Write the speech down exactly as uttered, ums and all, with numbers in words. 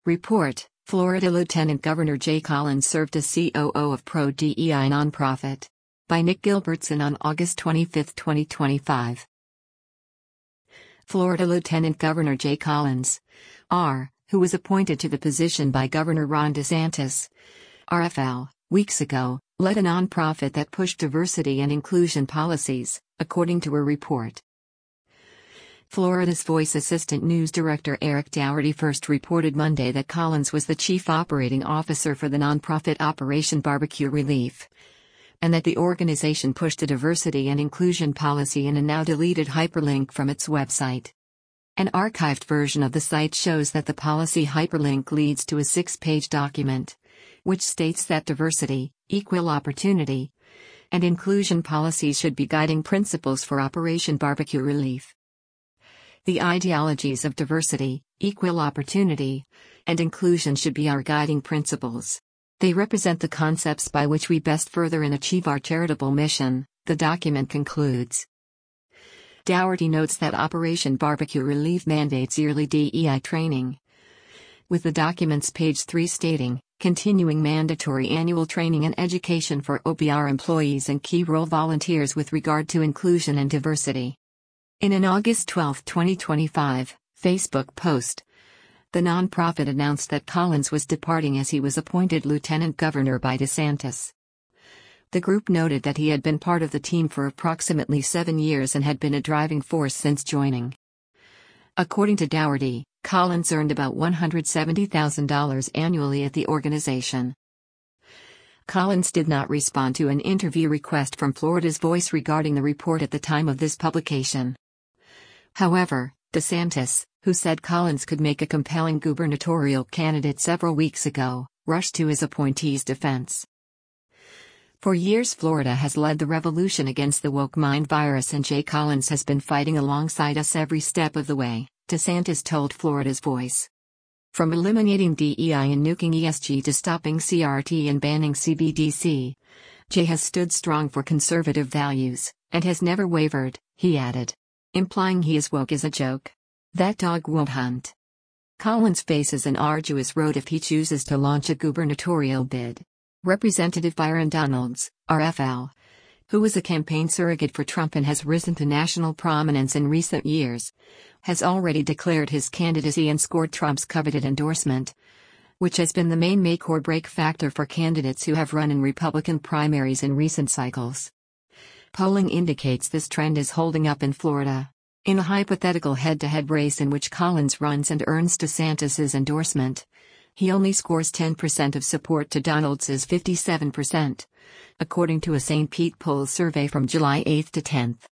Report: Florida Lieutenant Governor Jay Collins served as C O O of pro-D E I nonprofit. By Nick Gilbertson on August twenty-fifth, twenty twenty-five. Florida Lieutenant Governor Jay Collins, R., who was appointed to the position by Governor Ron DeSantis, R F L, weeks ago, led a nonprofit that pushed diversity and inclusion policies, according to a report. Florida's Voice Assistant News Director Eric Dougherty first reported Monday that Collins was the chief operating officer for the nonprofit Operation Barbecue Relief, and that the organization pushed a diversity and inclusion policy in a now deleted hyperlink from its website. An archived version of the site shows that the policy hyperlink leads to a six-page document, which states that diversity, equal opportunity, and inclusion policies should be guiding principles for Operation Barbecue Relief. The ideologies of diversity, equal opportunity, and inclusion should be our guiding principles. They represent the concepts by which we best further and achieve our charitable mission, the document concludes. Dougherty notes that Operation Barbecue Relief mandates yearly D E I training, with the document's page three stating, continuing mandatory annual training and education for O B R employees and key role volunteers with regard to inclusion and diversity. In an August twelfth, twenty twenty-five, Facebook post, the nonprofit announced that Collins was departing as he was appointed lieutenant governor by DeSantis. The group noted that he had been part of the team for approximately seven years and had been a driving force since joining. According to Dougherty, Collins earned about one hundred seventy thousand dollars annually at the organization. Collins did not respond to an interview request from Florida's Voice regarding the report at the time of this publication. However, DeSantis, who said Collins could make a compelling gubernatorial candidate several weeks ago, rushed to his appointee's defense. For years, Florida has led the revolution against the woke mind virus, and Jay Collins has been fighting alongside us every step of the way, DeSantis told Florida's Voice. From eliminating D E I and nuking E S G to stopping C R T and banning C B D C, Jay has stood strong for conservative values, and has never wavered, he added, implying he is woke is a joke. That dog won't hunt. Collins faces an arduous road if he chooses to launch a gubernatorial bid. Representative Byron Donalds, R F L, who was a campaign surrogate for Trump and has risen to national prominence in recent years, has already declared his candidacy and scored Trump's coveted endorsement, which has been the main make-or-break factor for candidates who have run in Republican primaries in recent cycles. Polling indicates this trend is holding up in Florida. In a hypothetical head-to-head race in which Collins runs and earns DeSantis's endorsement, he only scores ten percent of support to Donalds's fifty-seven percent, according to a Saint Pete poll survey from July eighth to tenth.